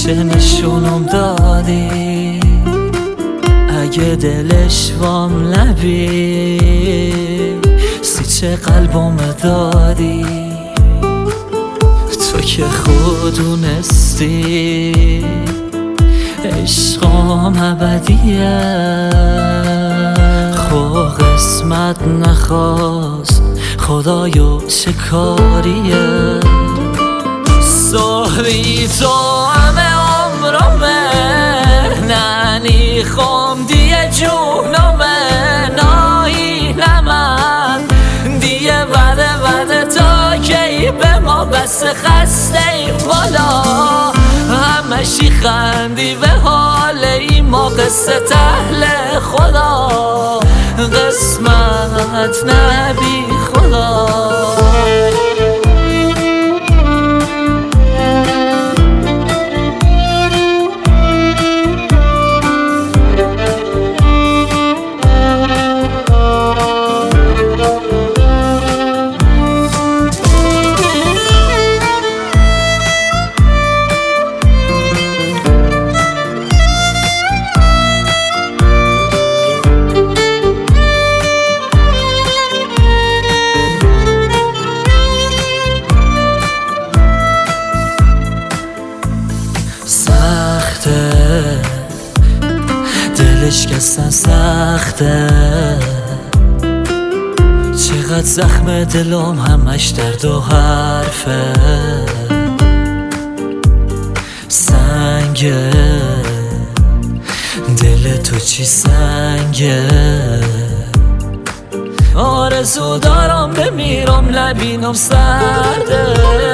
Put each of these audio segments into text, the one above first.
همیشه نشونم دادی اگه دلش وام لبی سیچه قلبم دادی تو که خودونستی عشقام ابدیه خو قسمت نخواست خدایو چه کاریه صحبی تو همه عمرمه ننی خم دیه جونمه نایی نمن دیه بده تا کی به ما بس خسته ایم والا همشی خندی به حال ای ما قصه تهل خدا قسمت نبی خدا سخته دلش کسن سخته چقدر زخم دلم همش درد و حرفه سنگه دل تو چی سنگه آرزو دارم بمیرم لبینم سرده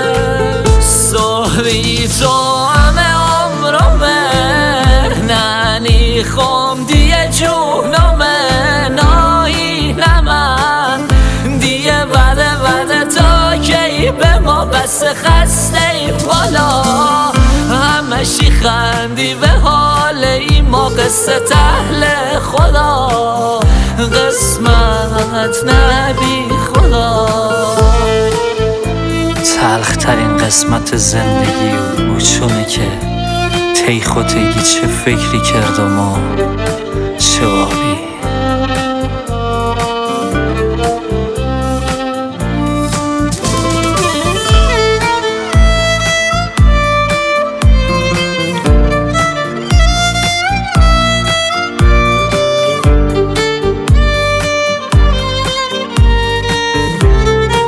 صحبی تو همه عمرمه ننی خم دیه جونمه نایی نمن دیه بده تا کی به ما بس خسته ایم والا همشی خندی به حال ای ما قصه تهل خدا قسمت نبی خدا تلخترین قسمت زندگی او چونه که تی خودگی چه فکری کردم و چه آبی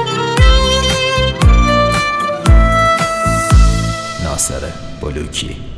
ناصر بلوکی